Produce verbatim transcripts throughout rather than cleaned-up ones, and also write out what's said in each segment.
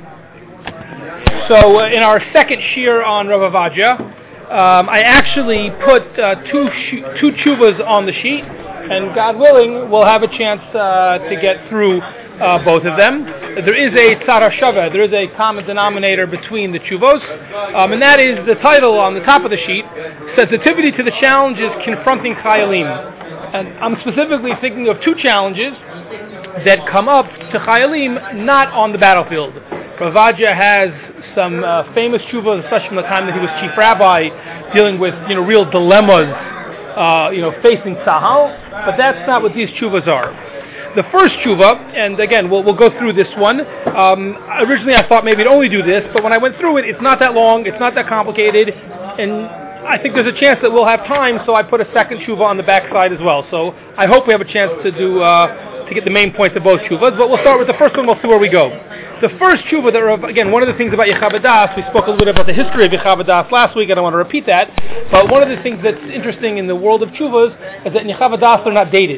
So uh, in our second shir on Rav Ovadia, um, I actually put uh, two sh- two tshuvas on the sheet, and God willing, we'll have a chance uh, to get through uh, both of them. There is a tzara shava, there is a common denominator between the tshuvos, um, and that is the title on the top of the sheet, Sensitivity to the Challenges Confronting Chayalim. And I'm specifically thinking of two challenges that come up to Chayalim not on the battlefield. Rav Ovadia has some uh, famous tshuvas, especially from the time that he was chief rabbi, dealing with you know real dilemmas, uh, you know, facing Tzahal. But that's not what these tshuvas are. The first tshuva, and again, we'll we'll go through this one. Um, originally, I thought maybe I'd only do this, but when I went through it, it's not that long, it's not that complicated, and I think there's a chance that we'll have time. So I put a second tshuva on the back side as well. So I hope we have a chance to do uh, to get the main points of both tshuvas. But we'll start with the first one. We'll see where we go. The first tshuva, that, again, one of the things about Yechav Das, we spoke a little bit about the history of Yechav Das last week, I don't want to repeat that, but one of the things that's interesting in the world of tshuvas is that in Yechav Das they're not dated.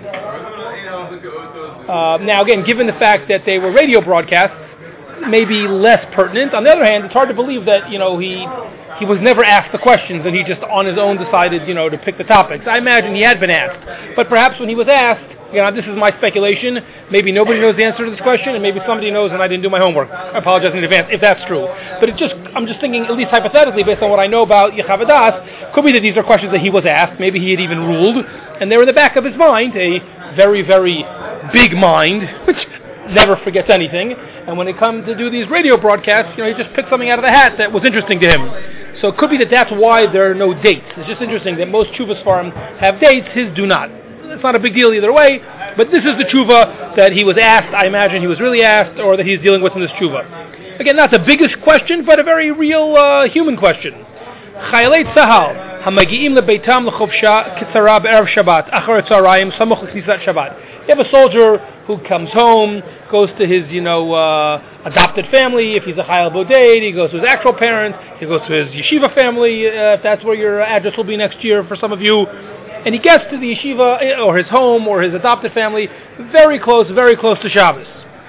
Uh, now, again, given the fact that they were radio broadcasts, maybe less pertinent. On the other hand, it's hard to believe that, you know, he he was never asked the questions and he just on his own decided, you know, to pick the topics. I imagine he had been asked, but perhaps when he was asked, you know, this is my speculation. Maybe nobody knows the answer to this question, and maybe somebody knows, and I didn't do my homework. I apologize in advance if that's true. But it just, I'm just thinking, at least hypothetically, based on what I know about Yechav Das, could be that these are questions that he was asked. Maybe he had even ruled, and they were in the back of his mind, a very, very big mind, which never forgets anything. And when it comes to do these radio broadcasts, you know, he just picked something out of the hat that was interesting to him. So it could be that that's why there are no dates. It's just interesting that most tshuvas for him have dates, his do not. It's not a big deal either way, but this is the tshuva that he was asked. I imagine he was really asked, or that he's dealing with in this tshuva. Again, not the biggest question, but a very real uh, human question. Chayalei Tzahal hamagiim lebeitam lechofsha kitzara be'erev Shabbat achar tzarayim samuch l'knisat Shabbat. You have a soldier who comes home, goes to his, you know, uh, adopted family. If he's a Chayal Boded, he goes to his actual parents. He goes to his yeshiva family, uh, if that's where your address will be next year for some of you. And he gets to the yeshiva, or his home, or his adopted family, very close, very close to Shabbos.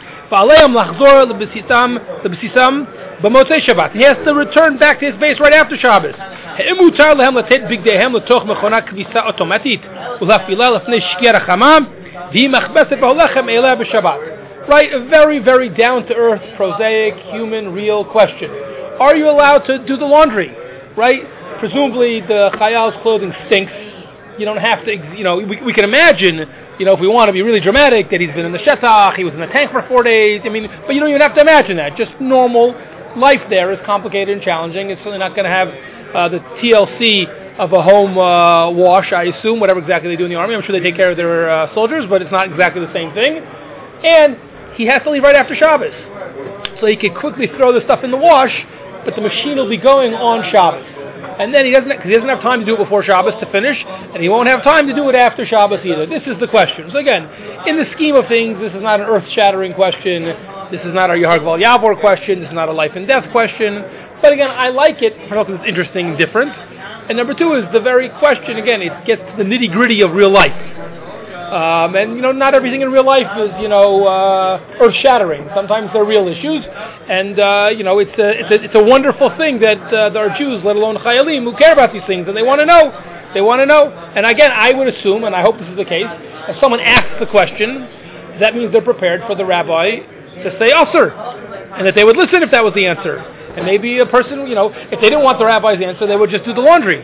He has to return back to his base right after Shabbos. Right, a very, very down-to-earth, prosaic, human, real question. Are you allowed to do the laundry? Right? Presumably the chayal's clothing stinks. You don't have to, you know, we, we can imagine, you know, if we want to be really dramatic, that he's been in the shetach, he was in the tank for four days. I mean, but you don't even have to imagine that. Just normal life there is complicated and challenging. It's certainly not going to have uh, the T L C of a home uh, wash, I assume, whatever exactly they do in the army. I'm sure they take care of their uh, soldiers, but it's not exactly the same thing. And he has to leave right after Shabbos. So he could quickly throw the stuff in the wash, but the machine will be going on Shabbos. And then he doesn't, cause he doesn't have time to do it before Shabbos to finish, and he won't have time to do it after Shabbos either. This is the question. So again, in the scheme of things, this is not an earth-shattering question. This is not a Yehargval Yavor question. This is not a life and death question. But again, I like it because it's interesting and different. And number two is the very question, again, it gets to the nitty-gritty of real life. Um, and, you know, not everything in real life is, you know, uh, earth-shattering. Sometimes they're real issues. And, uh, you know, it's a, it's, a, it's a wonderful thing that uh, there are Jews, let alone Chayalim, who care about these things. And they want to know. They want to know. And again, I would assume, and I hope this is the case, if someone asks the question, that means they're prepared for the rabbi to say, Usser. And that they would listen if that was the answer. And maybe a person, you know, if they didn't want the rabbi's answer, they would just do the laundry.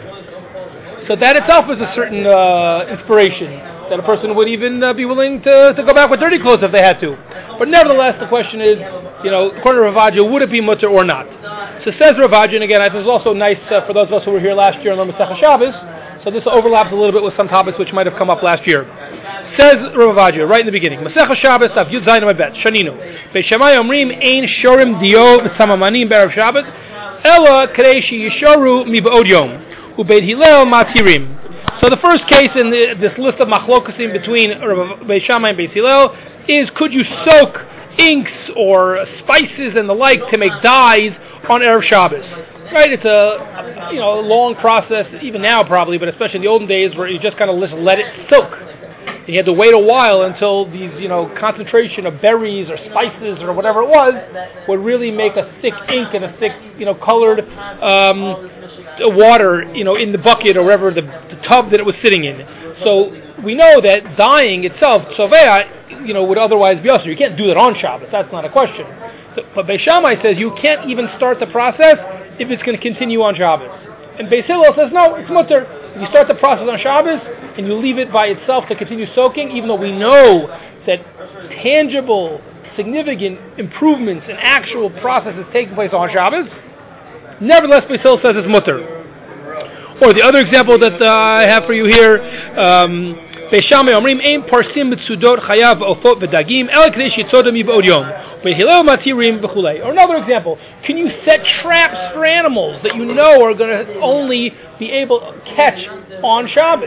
So that itself is a certain uh, inspiration. That a person would even uh, be willing to, to go back with dirty clothes if they had to. But nevertheless, the question is, you know, according to Rav Ovadia, would it be mutter or not? So says Rav Ovadia, and again, I think it's also nice uh, for those of us who were here last year on Masechah Shabbos, so this overlaps a little bit with some topics which might have come up last year. Says Rav Ovadia, right in the beginning, Masechah Shabbos, Av Yud Zayin Amabet, Shaninu, Beit Shammai Omrim, Ein Shorim Dio V'Samamanim B'Erev Shabbos, Ela Kadei Yishoru Mi B'Od Yom, U'Beit Hillel Matirim. So the first case in the, this list of machlokasim between Beit Shammai and Beit Hillel is, could you soak inks or spices and the like to make dyes on Erev Shabbos? Right, it's a, you know, a long process, even now probably, but especially in the olden days where you just kind of let it soak. and you had to wait a while until these, you know, concentration of berries or spices or whatever it was would really make a thick ink and a thick, you know, colored um, water, you know, in the bucket or wherever the, the tub that it was sitting in. So we know that dyeing itself, tzovea, you know, would otherwise be usher. You can't do that on Shabbos. That's not a question. So, but Beis Shammai says you can't even start the process if it's going to continue on Shabbos. And Beis Hillel says no, it's mutter. If you start the process on Shabbos and you leave it by itself to continue soaking, even though we know that tangible, significant improvements in actual processes taking place on Shabbos, nevertheless Beis Hillel says it's mutter. Or the other example that uh, I have for you here, um, Beis Shammai omrim ein parsim b'tzudot chayav ofot v'dagim el k'dei shitzodam yib'od yom v'hilel matirim v'chulei. Or another example, can you set traps for animals that you know are going to only be able to catch on Shabbos?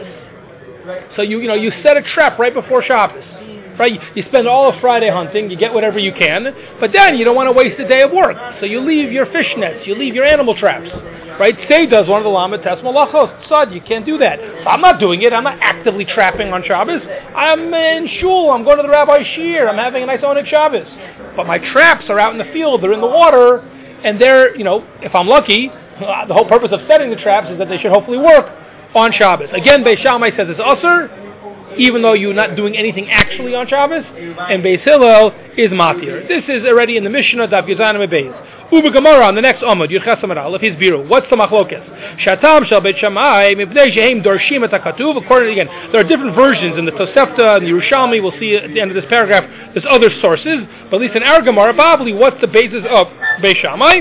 So you you know you set a trap right before Shabbos, right? You, you spend all of Friday hunting, you get whatever you can, but then you don't want to waste a day of work, so you leave your fish nets, you leave your animal traps. Right? Today does one of the Lamed Tes Malachos. Tzad, you can't do that. So I'm not doing it. I'm not actively trapping on Shabbos. I'm in shul. I'm going to the rabbi's shir. I'm having a nice Oneg Shabbos. But my traps are out in the field. They're in the water. And they're, you know, if I'm lucky, the whole purpose of setting the traps is that they should hopefully work on Shabbos. Again, Beis Shammai says it's usher, even though you're not doing anything actually on Shabbos. And Beis Hillel is matir. This is already in the Mishnah, Daf Yuzanim Beis. Uba Gemara on the next Amud, Yirches Amar Aleph, his biru. What's the machlokes? Shatam shel Beit Shammai mipnei shehem dorshim et hakatuv. According again, there are different versions in the Tosefta and the Yerushalmi. We'll see at the end of this paragraph. There's other sources, but at least in our Gemara, probably what's the basis of Beit Shammai?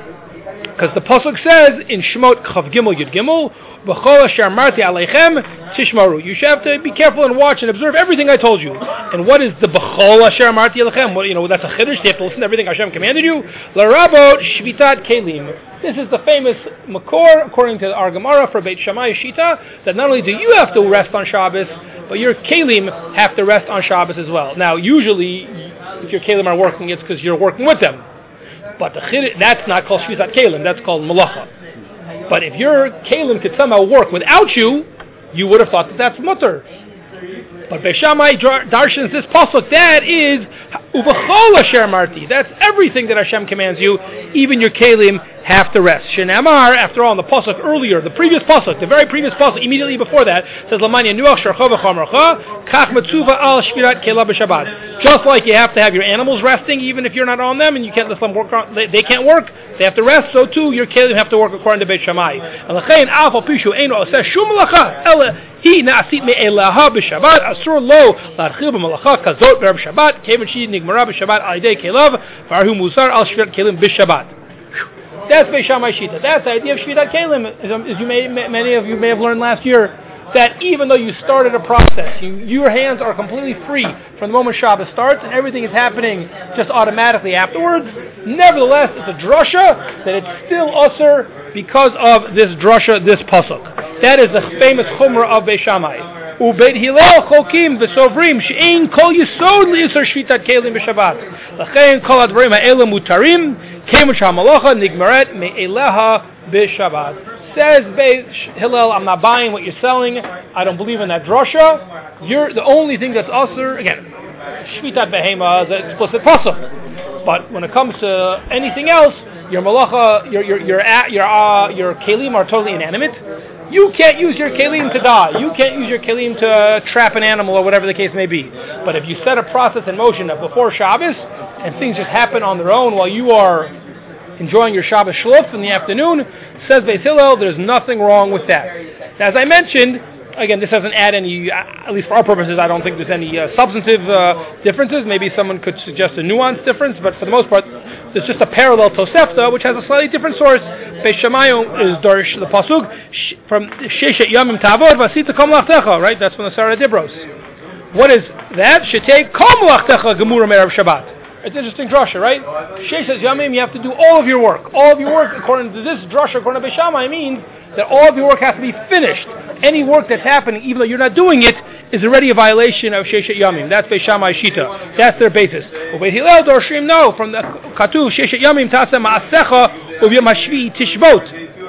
Because the pasuk says in Shemot Chav Gimel Yud Gimel, B'chol asher marti aleichem tishmaru. You should have to be careful and watch and observe everything I told you. And what is the B'chol asher marti aleichem? Well, you know, that's a chiddush. You have to listen to everything Hashem commanded you. L'rabot shvitat kelim. This is the famous makor, according to our Gemara for Beit Shammai Shita, that not only do you have to rest on Shabbos, but your kelim have to rest on Shabbos as well. Now, usually, if your kelim are working, it's because you're working with them. But the chid, that's not called shvitat kelim. That's called malacha. But if your kalim could somehow work without you, you would have thought that that's mutter. But Beis Shammai darshans this pasuk, that is uvachol asher marti. That's everything that Hashem commands you. Even your kalim have to rest. Shenamar, after all, in the pasuk earlier, the previous pasuk, the very previous pasuk, immediately before that, says Lamanya nuach sharcha v'chamarcha kach metzuva al shvirat kela b'Shabbat. Just like you have to have your animals resting, even if you're not on them and you can't let them work, on, they, they can't work. They have to rest. So too, your kalim have to work according to Beit Shammai. And l'chein af al pishu eino oseh shum malacha ela hi na'asit me'elaha b'Shabbat asur lo l'archil b'malacha kazot b'Rab Shabbat kevin shi nigmara b'Shabbat al yidei kelav v'arhu musar al shvirat kelim b'Shabbat. That's Beis Shammai Shita. That's the idea of Shvitat Kelim, as you may, many of you may have learned last year, that even though you started a process, you, your hands are completely free from the moment Shabbos starts, and everything is happening just automatically afterwards. Nevertheless, it's a drasha that it's still usher because of this drasha, this pasuk. That is the famous chumrah of Beis Shammai. Ubeit Hillel chokim v'sovrim she'ein kol yisod li'isur shvitat kelim b'Shabbat. L'chein kol advarim ha'ela mutarim kemut ha'malacha nigmaret me'eleha b'Shabbat. Says Beis Hillel, I'm not buying what you're selling. I don't believe in that drasha. You're the only thing that's usher. Again, shvitat behema is an explicit pasuk. But when it comes to anything else, your malacha, your your your your uh, your kelim are totally inanimate. You can't use your kelim to die. You can't use your kelim to uh, trap an animal or whatever the case may be. But if you set a process in motion of before Shabbos and things just happen on their own while you are enjoying your Shabbos shluf in the afternoon, says Beis Hillel, there's nothing wrong with that. As I mentioned, again, this doesn't add any, at least for our purposes, I don't think there's any uh, substantive uh, differences. Maybe someone could suggest a nuanced difference, but for the most part, there's just a parallel Tosefta, which has a slightly different source. Beis Shammai is Dorish, the Pasuk, from Sheshet Yamim Tavod, Vasita Kom Lachtecha, right? That's from the Sarah Dibros. What is that? Shetei Kom Lachtecha Gemura Merav Shabbat. It's an interesting drasha, right? Sheshet Yamim, you have to do all of your work. All of your work, according to this drasha, according to Beis Shammai, means that all of your work has to be finished. Any work that's happening, even though you're not doing it, is already a violation of Sheshet Yamim. That's Beis Shammai Shita. That's their basis. Ubeit Hillel Dorshim, no, from the Katuv, Sheshet Yamim Taseh Ma'asecha Uvyom Hashvi Tishbot.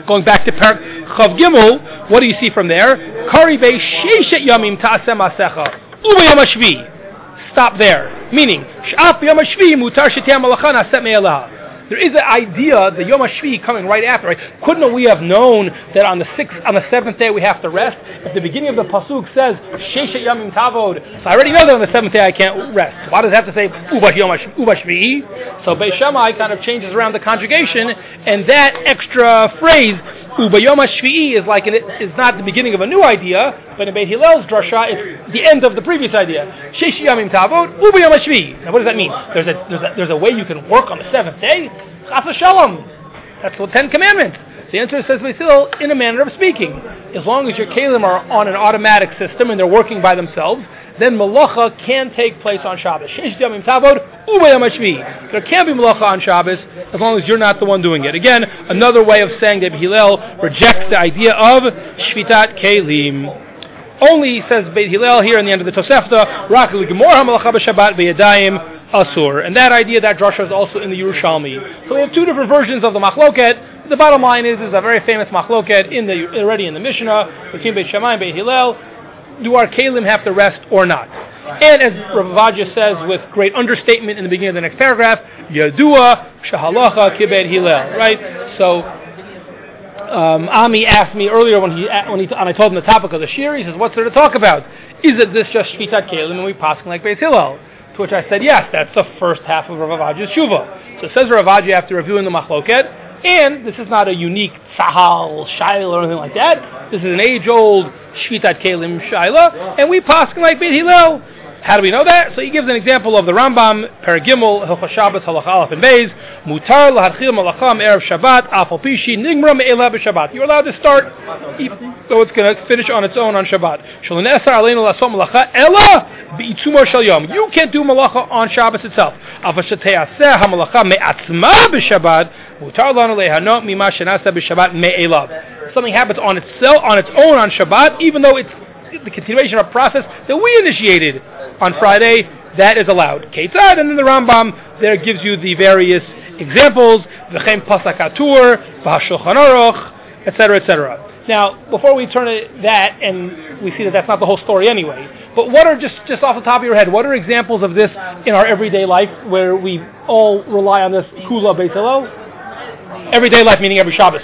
Going back to Parak Chav Gimel, what do you see from there? Kari Bei Sheishet Yamim Ta'aseh Masecha Uba Yom HaShvi. Stop there. Meaning, Sh'af Yom HaShvi Mutar Shetiyah Malacha Naset Me'elaha. There is an idea, the Yom HaShvi coming right after, right? Couldn't we have known that on the sixth, on the seventh day we have to rest? If the beginning of the pasuk says Sheishet Yamim Tavod, so I already know that on the seventh day I can't rest. Why does it have to say Uba Yom HaShvi? So Beis Shammai kind of changes around the conjugation, and that extra phrase Uba Yom HaShvi is like an, is not the beginning of a new idea, but in Beit Hillel's drasha it's the end of the previous idea. Sheishet Yamim Tavod Uba Yom HaShvi. Now what does that mean? There's a there's a there's a way you can work on the seventh day. Chas v'shalom. That's the Ten Commandments. The answer says Beis Hillel in a manner of speaking. As long as your kelim are on an automatic system and they're working by themselves, then malacha can take place on Shabbos. Sheish Yamim Tavod Uba Yom HaShvi. There can be malacha on Shabbos as long as you're not the one doing it. Again, another way of saying that Hillel rejects the idea of shvitat kelim. Only, says Beit Hillel here in the end of the Tosefta, Rak l'gemor ha-malacha b'Shabbat b'yadayim asur. And that idea, that drasha is also in the Yerushalmi. So we have two different versions of the machloket. The bottom line is, is a very famous machloket in the already in the Mishnah between Beit Shammai and Beit Hillel. Do our kelim have to rest or not? And as Rav Avadia says with great understatement in the beginning of the next paragraph, Yadua shahalacha kibeit Hillel. Right? So um, Ami asked me earlier when he when he and I told him the topic of the shir. He says, "What's there to talk about? Is it this just shvitat kelim and we paskin like Beit Hillel?" To which I said, "Yes, that's the first half of Rav Avadia's shuvah." So it says Rav Avadia after reviewing the machloket, and this is not a unique tzahal shaila or anything like that. This is an age-old shvitat kelim shaila, and we paskin like Beit Hillel. How do we know that? So he gives an example of the Rambam, Perek Gimel, Hilchos Shabbos, Halacha Aleph and Beis, Mutar lahadchil malacham erev Shabbat, afal pishi nigmra me'ela b'Shabbat. You're allowed to start, so it's going to finish on its own on Shabbat. Shelo ne'asar aleinu la'asot malacha ela b'itzumo shel yom. You can't do malacha on Shabbos itself. Afal shete'aseh ha'malacha me'atzma b'Shabbat, mutar lanu lehanot mima shenasa b'Shabbat me'ela. Something happens on itself, on its own on Shabbat, even though it's the continuation of a process that we initiated on Friday, that is allowed. Ketzad, and then the Rambam there gives you the various examples, v'chem pasak atur, v'hashulchan aruch, et cetera, et cetera. Now, before we turn to that, and we see that that's not the whole story anyway, but what are, just, just off the top of your head, what are examples of this in our everyday life where we all rely on this kula Beit Hillel? Everyday life, meaning every Shabbos.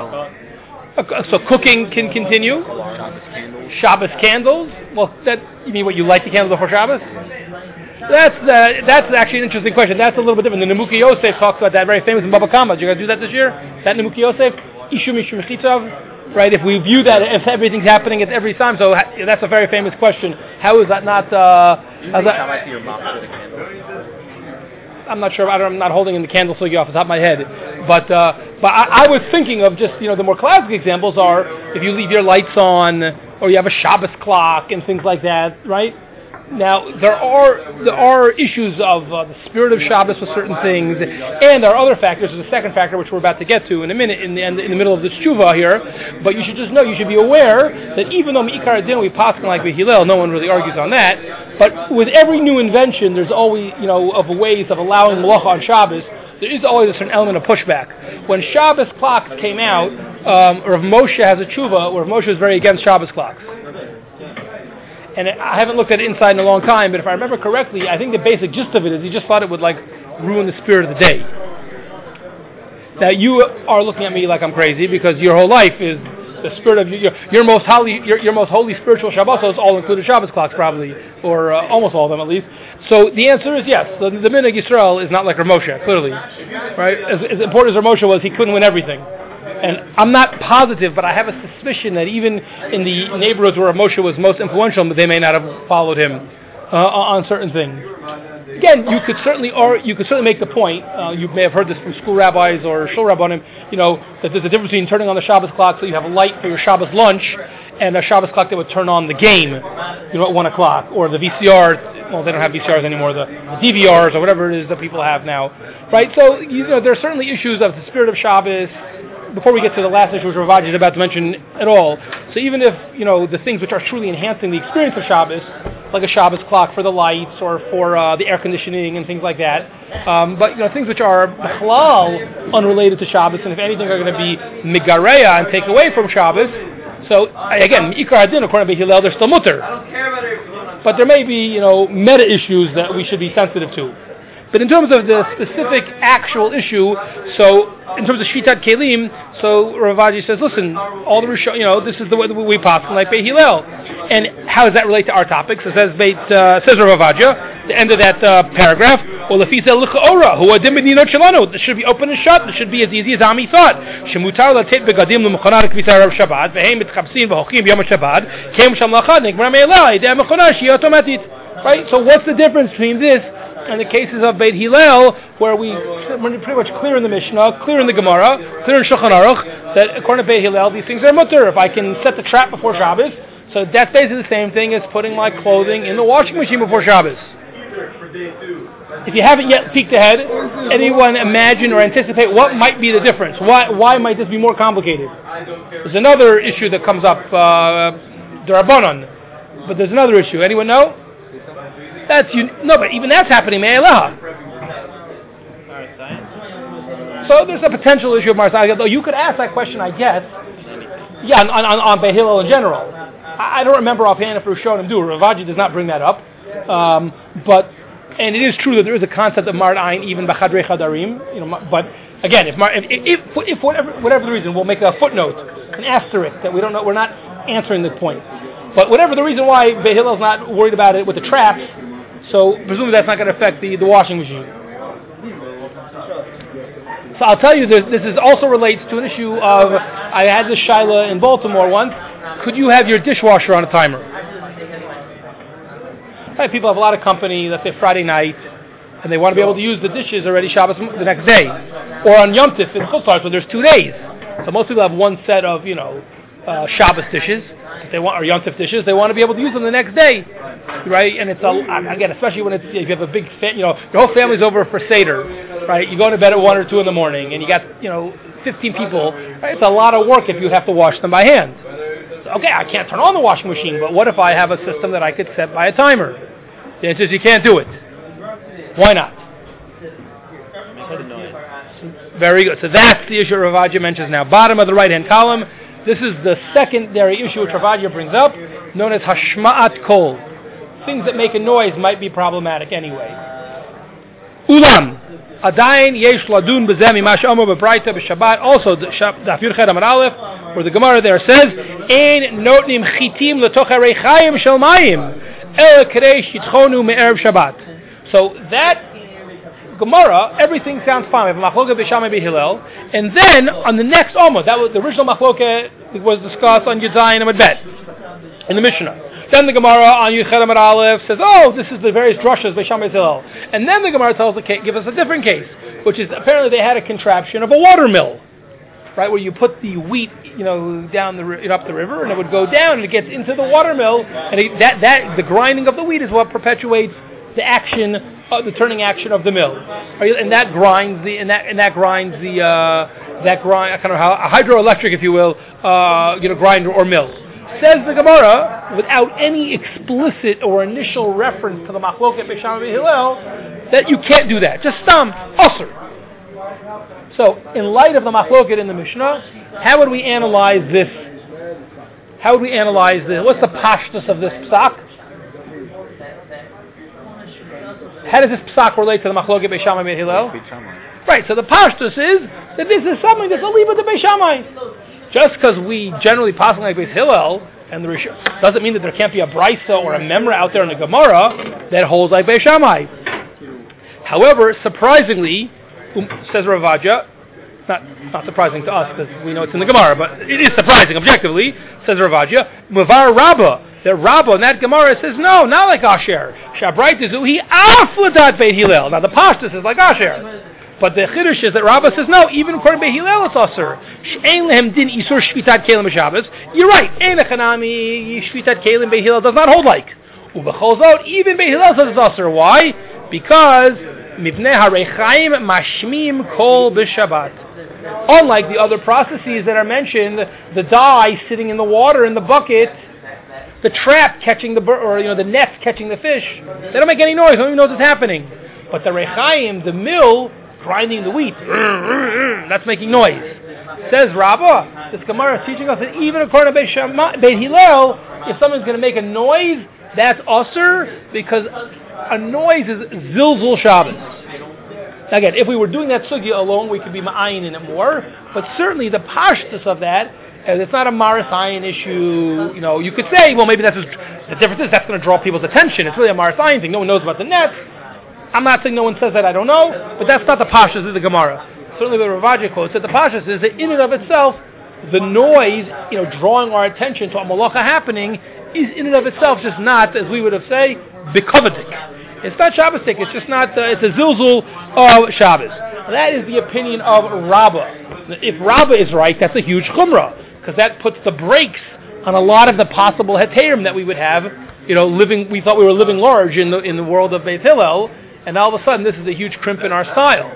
So cooking can continue. Shabbos candles. Shabbos candles. Well, that you mean what you light the candles before Shabbos? That's uh, that's actually an interesting question. That's a little bit different. The Nemuki Yosef talks about that very famous in Baba Kama. Did you guys do that this year? That Nemuki Yosef, Ishum Ishum Chitzav, right? If we view that, if everything's happening at every time, so ha- that's a very famous question. How is that not? Uh, how's that? How might be your mom for the candles? I'm not sure. I don't, I'm not holding in the candle swiggy off the top of my head, but uh, but I, I was thinking of just you know the more classic examples are if you leave your lights on or you have a Shabbos clock and things like that, right? Now there are there are issues of uh, the spirit of Shabbos with certain things, and there are other factors. There's a second factor which we're about to get to in a minute in the in the middle of this tshuva here. But you should just know, you should be aware that even though Me'ikar Adin we paskin like Beit Hillel, no one really argues on that. But with every new invention, there's always you know of ways of allowing malacha on Shabbos. There is always a certain element of pushback. When Shabbos clocks came out, um, Rav Moshe has a tshuva where Rav Moshe is very against Shabbos clocks. And I haven't looked at it inside in a long time, but if I remember correctly, I think the basic gist of it is he just thought it would like ruin the spirit of the day. Now you are looking at me like I'm crazy because your whole life is the spirit of your your most holy your, your most holy spiritual Shabbosos all included Shabbos clocks probably, or uh, almost all of them at least. So the answer is yes. The, the Minhag Yisrael is not like Rav Moshe, clearly, right? As, as important as Rav Moshe was, he couldn't win everything. And I'm not positive, but I have a suspicion that even in the neighborhoods where Moshe was most influential, they may not have followed him uh, on certain things. Again, you could certainly, or you could certainly make the point. Uh, you may have heard this from school rabbis or shul rabbanim. You know that there's a difference between turning on the Shabbos clock so you have a light for your Shabbos lunch, and a Shabbos clock that would turn on the game, you know, at one o'clock, or the V C R. Well, they don't have V C Rs anymore. The, the D V Rs or whatever it is that people have now, right? So you know there are certainly issues of the spirit of Shabbos. Before we get to the last issue, which Rav Avadia is about to mention at all, so even if, you know, the things which are truly enhancing the experience of Shabbos, like a Shabbos clock for the lights or for uh, the air conditioning and things like that, Um, but you know, things which are halal, unrelated to Shabbos, and if anything are going to be migareya and take away from Shabbos. So again, ikar hadin according to Hillel, they're still mutter. But there may be, you know, meta issues that we should be sensitive to. But in terms of the specific actual issue, so in terms of Shvitat Kelim, so Rav Ovadia says, listen, all the Rishon, you know, this is the way that we pass like Beit Hillel. And how does that relate to our topics? It says Beit, uh, says Rav Ovadia, the end of that uh, paragraph, well, if he said l'cha'ora, who adim b'dinot shelanu, this should be open and shut, this should be as easy as Ami thought. Shemutar latet begadim l'mechonar k'visar Rav Shabbat, v'heim mitchabsin v'hochim b'yom Shabbat, kem sham lachad, nikmar me'ela, ideh mechonar, shiyah automatic. Right? So what's the difference between this and the cases of Beit Hillel, where we we're pretty much clear in the Mishnah, clear in the Gemara, clear in Shulchan Aruch, that according to Beit Hillel, these things are mutter. If I can set the trap before Shabbos, so that's basically the same thing as putting my clothing in the washing machine before Shabbos. If you haven't yet peeked ahead, anyone imagine or anticipate what might be the difference? Why why might this be more complicated? There's another issue that comes up, uh, D'Rabbanan, but there's another issue. Anyone know? That's you. No, but even that's happening. Me'elaha. So there's a potential issue of Marsai. Though you could ask that question, I guess. Yeah, on on, on Beit Hillel in general. I, I don't remember offhand if Rishonim do. Rav Ovadia does not bring that up. Um, but and it is true that there is a concept of Mard Ayin even b'chadrei chadarim. You know, but again, if Mar, if, if if whatever whatever the reason, we'll make a footnote, an asterisk that we don't know. We're not answering the point. But whatever the reason why Beit Hillel's not worried about it with the traps. So presumably that's not going to affect the, the washing machine. So I'll tell you, this, this is also relates to an issue of, I had this Shaila in Baltimore once, could you have your dishwasher on a timer? Right, people have a lot of company, let's say Friday night, and they want to be able to use the dishes already Shabbos the next day. Or on Yom Tif in Chutz La'aretz, where there's two days. So most people have one set of, you know, uh, Shabbos dishes, if they want, or Yom Tif dishes, they want to be able to use them the next day. Right, and it's a, again, especially when it's, if you have a big, fa- you know, your whole family's over for Seder, right? You go to bed at one or two in the morning, and you got, you know, fifteen people. Right? It's a lot of work if you have to wash them by hand. So, okay, I can't turn on the washing machine, but what if I have a system that I could set by a timer? The answer is you can't do it. Why not? Very good. So that's the issue Rav Ovadia mentions now. Bottom of the right-hand column. This is the secondary issue which Rav Ovadia brings up, known as hashma'at kol. Things that make a noise might be problematic anyway. Ulam, adayin yesh ladun b'zeh mima she'amar b'braita b'shabbat. Also, the Daf Yud Chet Amud Aleph, where the Gemara there says, "Ein notnim chitim l'toch hareichayim shel mayim, el kadei shitchonu me'erev Shabbat." So that Gemara, everything sounds fine. We have a machloket b'Shammai and Hillel, and then on the next Amud, that was the original machloket was discussed on Yud Zayin and Amud Bet in the Mishnah. Then the Gemara on Yud Chet Amud Aleph says, oh, this is the various drushes by Shammai Hillel. And then the Gemara tells the case, give us a different case, which is apparently they had a contraption of a water mill, right, where you put the wheat, you know, down the up the river, and it would go down, and it gets into the water mill, and it, that that the grinding of the wheat is what perpetuates the action, uh, the turning action of the mill, and that grinds the and that and that grinds the uh, that grind kind of how a hydroelectric, if you will, uh, you know, grinder or mill. Says the Gemara, without any explicit or initial reference to the Machloket Beit Shammai Hillel, that you can't do that. Just stam, usher. So, in light of the Machloket in the Mishnah, how would we analyze this? How would we analyze this? What's the pashtus of this psak? How does this psak relate to the Machloket Beit Shammai Beit Hillel? Right, so the pashtus is that this is something that's a liba to Beit Shammai. Just because we generally pass like Beit Hillel, and the Rish- doesn't mean that there can't be a brisa or a memra out there in the Gemara that holds like Beit Shammai. However, surprisingly, um, says Rav Ovadia, not not surprising to us because we know it's in the Gemara, but it is surprising objectively, says Rav Ovadia, Mavar Rabbah, that Rabbah in that Gemara says no, not like Asher. Shabrayt is uhi afladat Beit Hillel. Now the pashtus is like Asher. But the chiddush is that Rabbah says no, even according to Beit Hillel it's asur. She'ein lehem din isur shvitat kelim b'Shabbos. You're right. Ein echanami shvitat kelim Beit Hillel does not hold like. Ubechol zot, even Beit Hillel says it's asur. Why? Because mipnei hareichayim mashmim kol b'Shabbat. Unlike the other processes that are mentioned, the dye sitting in the water in the bucket, the trap catching the or you know the net catching the fish, they don't make any noise. No one knows what's happening. But the Rechaim, the mill, grinding the wheat, that's making noise. Says Rabbah, this Gemara is teaching us that even according to Beit Shama- Beit Hillel, if someone's going to make a noise, that's usher, because a noise is Zilzul Shabbos. Again, if we were doing that sugya alone, we could be ma'ayin in it more, but certainly the pashtus of that, and it's not a Maris Ayin issue. You know, you could say, well, maybe that's just, the difference is that's going to draw people's attention. It's really a Maris Ayin thing. No one knows about the nets. I'm not saying no one says that. I don't know, but that's not the pashtus of the Gemara. Certainly, the Ravaji quotes that the pashtus is that in and of itself, the noise, you know, drawing our attention to a malacha happening, is in and of itself just not, as we would have say, bikovadik. It's not Shabbosik. It's just not. Uh, it's a zilzul of Shabbos. That is the opinion of Rabbah. If Rabbah is right, that's a huge chumrah, because that puts the brakes on a lot of the possible heterim that we would have. You know, living. We thought we were living large in the in the world of Beit Hillel, and all of a sudden this is a huge crimp in our style.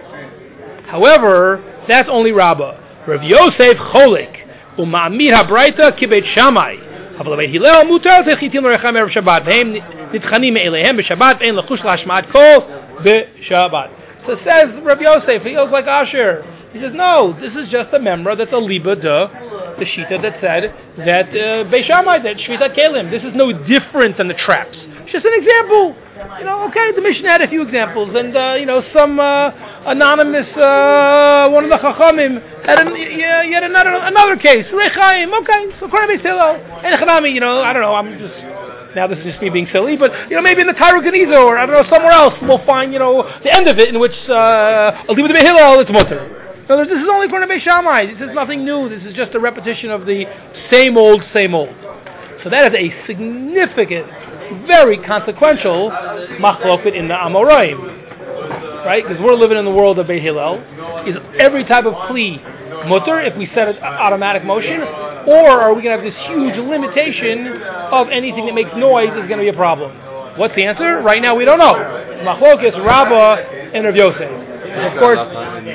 However, that's only Rabbah. Rav Yosef cholik u'ma'amir habraita kibeit Shammai. אבל בית הלל מותר תחיתים לרחם ערב שבת, והם נתחנים מאליהם בשבת, ואין לחוש להשמעת קול בשבת. So it says Rav Yosef, he goes like Asher. He says, no, this is just a memra that's a liba de, the shita that said that uh, Beis Shammai, that Shvitat Kelim. This is no different than the traps. It's just an example. You know, okay, the Mishnah had a few examples, and, uh, you know, some uh, anonymous, uh, one of the Chachamim had an, yeah, yet another another case. Rechaim, okay, so Korban Beis Hillel. And Chanami, you know, I don't know, I'm just, now this is just me being silly, but, you know, maybe in the Tyro Geniza, or I don't know, somewhere else, we'll find, you know, the end of it in which, uh, I'll leave it to Beis Hillel, it's mutter. No, this is only Korban Beis Shammai. This is nothing new. This is just a repetition of the same old, same old. So that is a significant, very consequential machloket in the Amoraim, right? Because we're living in the world of Beit Hillel. Is every type of kli mutter if we set it automatic motion, or are we going to have this huge limitation of anything that makes noise is going to be a problem? What's the answer? Right now we don't know. Machloket, Rabbah, and Rav Yosef. And of course,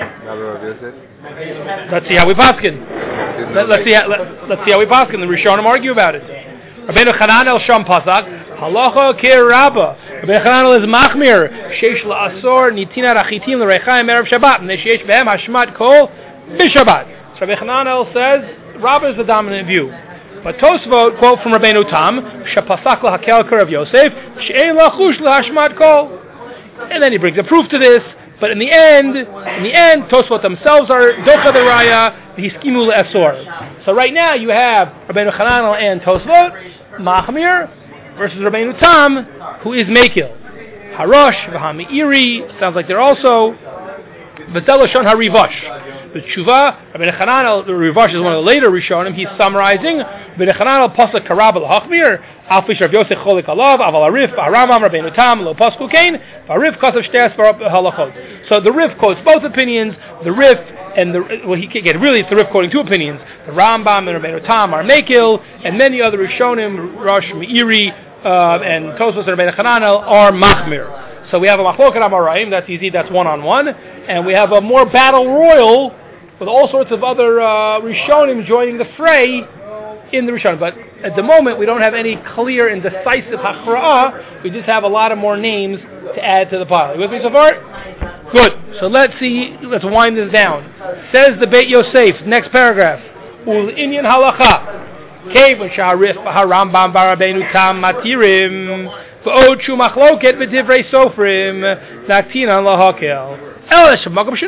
let's see how we paskin. Let, let's see how let, let's see how we paskin. The Rishonim argue about it. Rabbeinu Chananel Sham Pasak Halacha Kir Rabba. Rabbeinu Chananel is Machmir Sheish LaAsor Nitina Rachitim LeRechaim Erev Shabbat Nesheish Behem Hashmat Kol B'Shabbat. So Rabbeinu Chananel says Rabba is the dominant view. But Tosfot quote from Rabbeinu Tam Shapasak LaHakel Kir of Yosef She'ein LaChush LaHashmat Kol. And then he brings a proof to this. But in the end, in the end, Tosfot themselves are Docha the Raya, Hiskimu Le'asor. So right now you have Rabbeinu Chananel and Tosfot, Machmir, versus Rabbeinu Tam, who is Mekil. Harosh, V'Hami'iri, sounds like they're also V'Zelashon HaRivosh. The Tshuva, Rabbeinu Chananel, the Rivosh is one of the later Rishonim, he's summarizing, Rabbeinu Chananel Pasuk Karab L'Hachmir, Alfish Rav Yosef Cholik Alav, Aval Arif, Aramam, Rabbeinu Tam, Lo Pasku Kain, Arif Kasav Shteas Halachot. So the Rif quotes both opinions, the Rif and the, well, he can't get, really it's the Rif quoting two opinions, the Rambam and Rabbeinu Tam are Mekil, and many other Rishonim, Rosh, Meiri, uh, and Tosfos and Rabbeinu Chananel are Machmir. So we have a Machloket Amoraim, that's easy, that's one-on-one, and we have a more battle royal, with all sorts of other uh, Rishonim joining the fray in the Rishonim. But at the moment, we don't have any clear and decisive Hachra'ah. We just have a lot of more names to add to the pile. You with me so far? Good. So let's see, let's wind this down. Says the Beit Yosef, next paragraph. Ul Inyan Halacha. Kevon Sha'arif Harambam Barabeinu Tam Matirim. V'od Shu Machloket V'divrei Sofrim. Naktinan Lahakel. What's the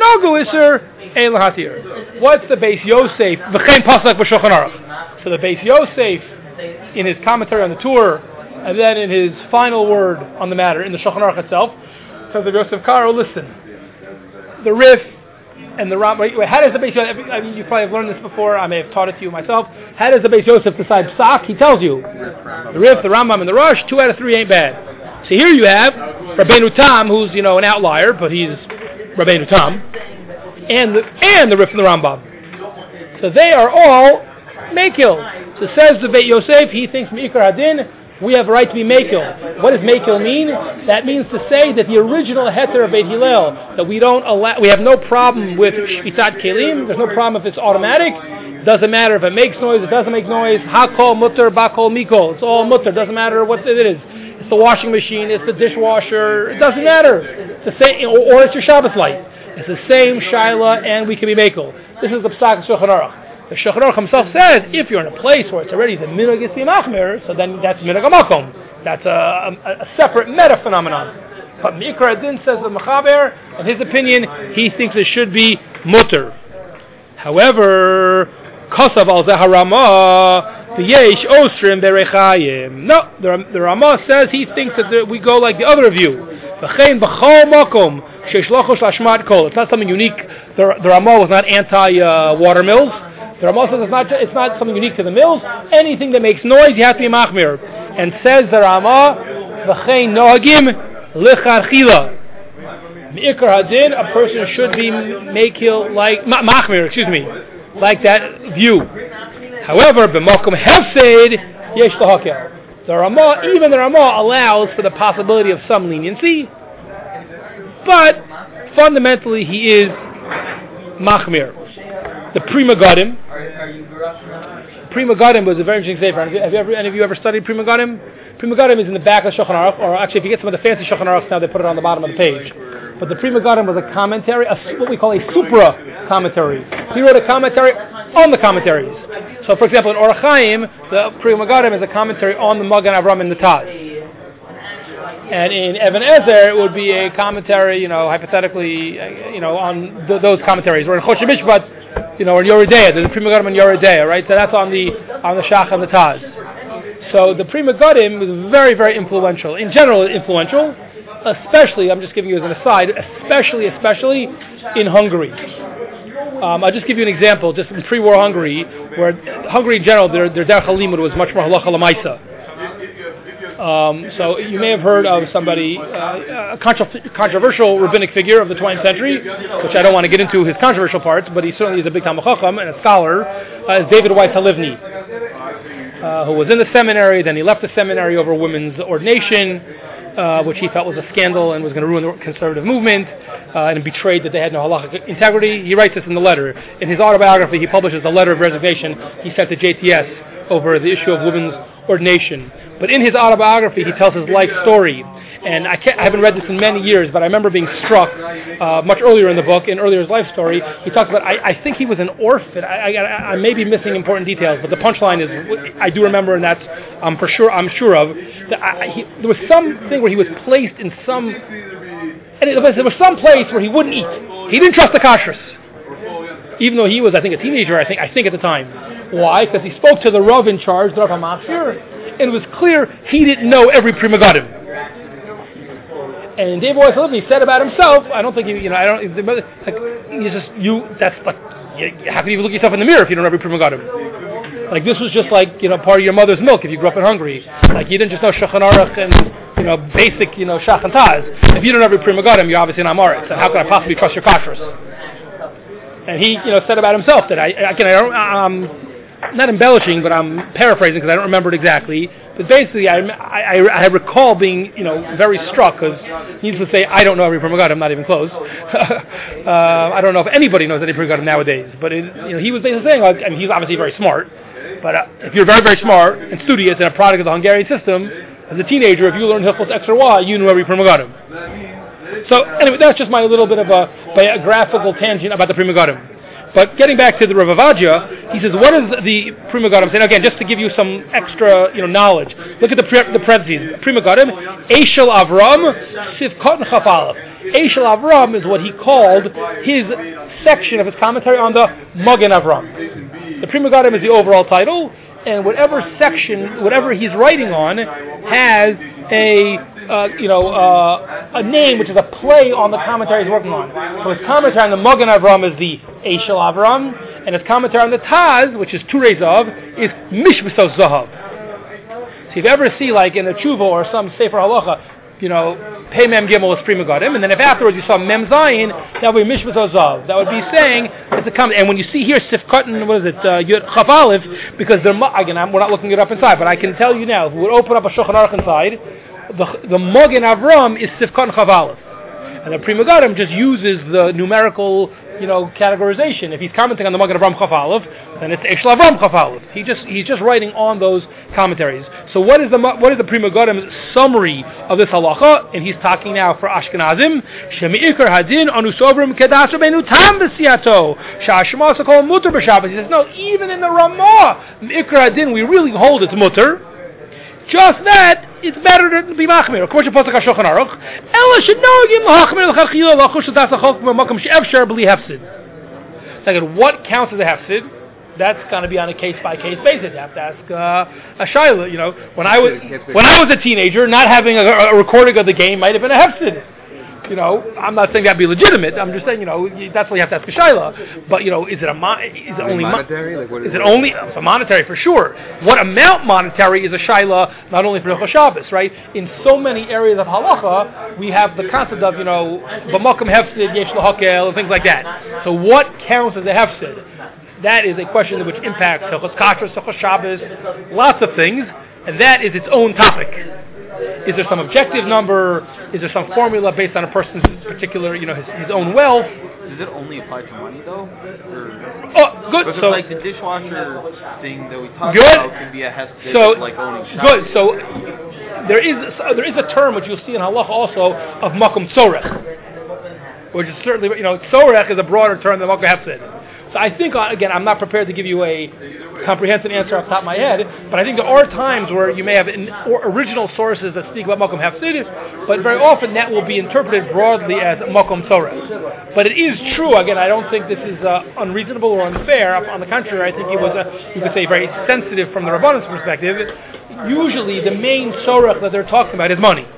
Beis Yosef? So the Beis Yosef, in his commentary on the Torah, and then in his final word on the matter, in the Shulchan Aruch itself, says the Yosef Karo, listen, the Rif and the Ram, how does the Beis Yosef, I mean, you probably have learned this before, I may have taught it to you myself, how does the Beis Yosef decide Psak? He tells you, the Rif, the Rambam, and the Rosh, two out of three ain't bad. So here you have Rabbeinu Tam, who's, you know, an outlier, but he's Rabbeinu Tam, and the, and the Rif and the Rambam. So they are all Mekil. So says the Beit Yosef, he thinks Meikar Hadin, we have a right to be Mekil. What does Mekil mean? That means to say that the original Heter of Beit Hillel, that we don't allow, we have no problem with Shvitat Kelim, there's no problem if it's automatic, doesn't matter if it makes noise, it doesn't make noise, Hakol Mutter, Bakol Mikol, it's all Mutter, doesn't matter what it is. it's the washing machine, it's the dishwasher, it doesn't matter. It's the same, or, or it's your Shabbos light. It's the same shaila, and we can be mekel. This is the psak of Shulchan Aruch. The Shulchan Aruch himself says, if you're in a place where it's already the minhag is machmir, so then that's minhag makom. That's a, a, a separate meta phenomenon. But Mikra Adin says the Mechaber, in his opinion, he thinks it should be mutter. However, Kosav al Zaharama, the Yesh Ostrim Berechayim. No, the, the Ramah says he thinks that the, we go like the other view. V'chein b'chol makom sheish lochosh lashmat kol. It's not something unique. The, the Ramah was not anti-water uh, mills. The Ramah says it's not, it's not something unique to the mills. Anything that makes noise, you have to be machmir. And says the Ramah, v'chein nohagim Licharchila. Me'ikar hadin, a person should be mekil like ma- machmir, excuse me, like that view. However, b'makom hefsed yesh lahakel. The Ramah, even the Ramah allows for the possibility of some leniency, but fundamentally he is machmir. The Pri Megadim. Pri Megadim was a very interesting sefer. Have you ever, any of you ever studied Pri Megadim? Pri Megadim is in the back of Shulchan Aruch, or actually if you get some of the fancy Shulchan Aruchs now, they put it on the bottom of the page. But the Pri Megadim was a commentary, a, what we call a supra commentary. He wrote a commentary on the commentaries. So for example, in Orach Chaim, the Pri Megadim is a commentary on the Magen Avram and the Taz. And in Even Ezer, it would be a commentary, you know, hypothetically, you know, on th- those commentaries. Or in Choshe Mishpat, you know, or in Yoreh Deah, the Pri Megadim and Yoreh Deah, right? So that's on the on the Shach and the Taz. So the Pri Megadim was very, very influential. In general, influential, especially, I'm just giving you as an aside, especially, especially in Hungary. Um, I'll just give you an example, just in pre-war Hungary, where Hungary in general, their, their Derech HaLimud was much more halacha l'maisa. Um, so you may have heard of somebody, uh, a contra- controversial rabbinic figure of the twentieth century, which I don't want to get into his controversial parts, but he certainly is a big Talmid Chacham and a scholar, uh, is David Weiss Halivni, uh, who was in the seminary, then he left the seminary over women's ordination, uh, which he felt was a scandal and was going to ruin the conservative movement, uh, and betrayed that they had no halachic integrity. He writes this in the letter. In his autobiography, he publishes a letter of resignation he sent to J T S over the issue of women's ordination. But in his autobiography, he tells his life story. And I, can't, I haven't read this in many years, but I remember being struck uh, much earlier in the book, in earlier his life story. He talks about, I, I think he was an orphan. I, I, I may be missing important details, but the punchline is, I do remember, and that's I'm for sure, I'm sure of, that I, he, there was something where he was placed in some, and it, there was some place where he wouldn't eat. He didn't trust the kashrus, even though he was, I think, a teenager, I think, I think at the time. Why? Because he spoke to the Rav in charge, the Rav HaMachzir, and it was clear he didn't know every Pri Megadim. And David Weiss Halivni said about himself, I don't think, you, you know, I don't, like, you just, you, that's like, you, how can you even look yourself in the mirror if you don't know every Pri Megadim? Like, this was just like, you know, part of your mother's milk if you grew up in Hungary. Like, you didn't just know Shulchan Aruch and, you know, basic, you know, Shach and Taz. If you don't know every Pri Megadim, you're obviously an Amoritz. So how could I possibly trust your kashrus? And he, you know, said about himself that I, again, I don't, um, not embellishing, but I'm paraphrasing because I don't remember it exactly. But basically, I, I, I recall being, you know, very struck because, needless to say, I don't know every Pri Megadim. I'm not even close. uh, I don't know if anybody knows any Pri Megadim nowadays. But it, you know, he was basically saying, I mean, he's obviously very smart. But uh, if you're very, very smart and studious and a product of the Hungarian system, as a teenager, if you learn Hilchos X or Y, you know every Pri Megadim. So anyway, that's just my little bit of a biographical tangent about the Pri Megadim. But getting back to the Rav Avadia, he says, what is the Pri Megadim? Saying again, just to give you some extra, you know, knowledge. Look at the pre- the parentheses. Pri Megadim, Eishel Avram, Sivkot Chaf Aleph. Eishel Avram is what he called his section of his commentary on the Magen Avram. The Pri Megadim is the overall title, and whatever section, whatever he's writing on, has a uh, you know uh, a name which is a play on the commentary he's working on. So his commentary on the Magen Avram is the Eishel Avram, and his commentary on the Taz, which is Turei Zahav, is Mishbesos Zahav. So if you ever see, like in a Tshuva or some Sefer Halacha, you know, Pei Mem Gimel is Pri Megadim, and then if afterwards you saw Mem Zayin, that would be Mishbesos Zahav. That would be saying it's a comment. And when you see here Sifkatan, what is it, uh, Yud Chaf Aleph, because they're again, I'm, we're not looking it up inside, but I can tell you now, if we would open up a Shulchan Aruch inside, the the Magen Avram is Sifkatan Chaf Aleph. And the Pri Megadim just uses the numerical you know, categorization. If he's commenting on the Magen Avram Chaf Aleph, then it's Eish Avram Chaf Aleph. He just he's just writing on those commentaries. So what is the what is the Pri Megadim's summary of this halacha? And he's talking now for Ashkenazim. Shemiikar hadin anu sovrim kedas rabbeinu tam b'siato sha'ashma sakol muter b'Shabbos. He says no, even in the Ramah, Ikar hadin we really hold it's muter. Just that, it's better to be machmir. Of course, you post a Shulchan Aruch. Ella should know again machmir l'chachila l'chush das achok b'makom she'efshar b'li hefsid. Second, what counts as a hefsid? That's going to be on a case by case basis. You have to ask uh, a shayla. You know, when I was when I was a teenager, not having a, a recording of the game might have been a hefsid. You know, I'm not saying that'd be legitimate. I'm just saying, you know, that's why you have to ask a shayla. But you know, is it a mo- is it only monetary? Mo- like what is, is it it? only it's a monetary for sure? What amount monetary is a shayla? Not only for Hilchos Shabbos, right? In so many areas of halacha, we have the concept of you know, b'makom hefsid yesh lahakel and things like that. So what counts as a hefsid? That is a question which impacts Hilchos Kashrus, Hilchos Shabbos, lots of things, and that is its own topic. Is there some objective number? Is there some formula based on a person's particular, you know, his, his own wealth? Does it only apply to money though? Or oh, good. because So like the dishwasher thing that we talked good. about can be a hefsid, So like owning shops. good. So there is so there is a term which you'll see in halacha also of makom tzorech, which is certainly, you know, tzorech is a broader term than makom hefsid. So I think, uh, again, I'm not prepared to give you a comprehensive answer off the top of my head, but I think there are times where you may have in, or original sources that speak about Makom Hefsid, but very often that will be interpreted broadly as Makom Tzorech. But it is true, again, I don't think this is uh, unreasonable or unfair. On the contrary, I think it was, a, you could say, very sensitive from the Rabbanon's perspective. Usually the main Tzorech that they're talking about is money.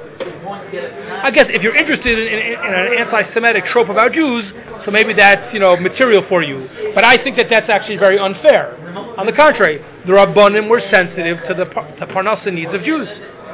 I guess if you're interested in, in, in an anti-Semitic trope about Jews, so maybe that's, you know, material for you. But I think that that's actually very unfair. On the contrary, the Rabbanim were sensitive to the to parnasa needs of Jews.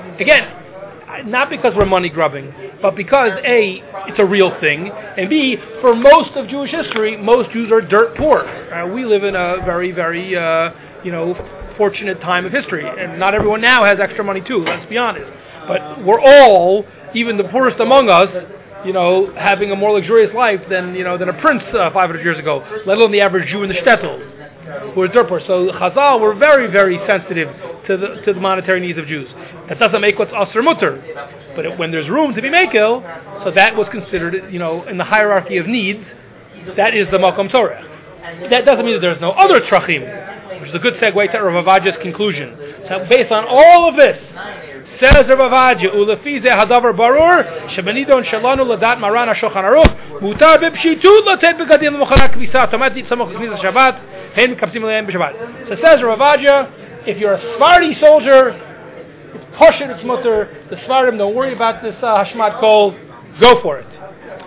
Again, not because we're money grubbing, but because A, it's a real thing, and B, for most of Jewish history, most Jews are dirt poor. Uh, we live in a very, very, uh, you know, fortunate time of history, and not everyone now has extra money too, let's be honest. But we're all, even the poorest among us, you know, having a more luxurious life than, you know, than a prince uh, five hundred years ago, let alone the average Jew in the shtetl, who are dirt poor. So Chazal were very, very sensitive to the to the monetary needs of Jews. That doesn't make what's asr mutter, but it, when there's room to be mekel, so that was considered, you know, in the hierarchy of needs, that is the makom tzorech. That doesn't mean that there's no other trachim, which is a good segue to Rav Avadia's conclusion. So based on all of this, says Rav Avadia, ulefi ze hadavar barur, shebenidon shalanu ladat maran hashulchan aruch, mutar b'pshitut latet begadim l'mochana k'visa automatic samoch k'visa Shabbat, hen kapsim le'em b'Shabbat. So says Rav Avadia, if you're a Sephardi soldier, it's kosher, it's mutter, the Sephardim don't worry about this uh, hashmat kol, go for it.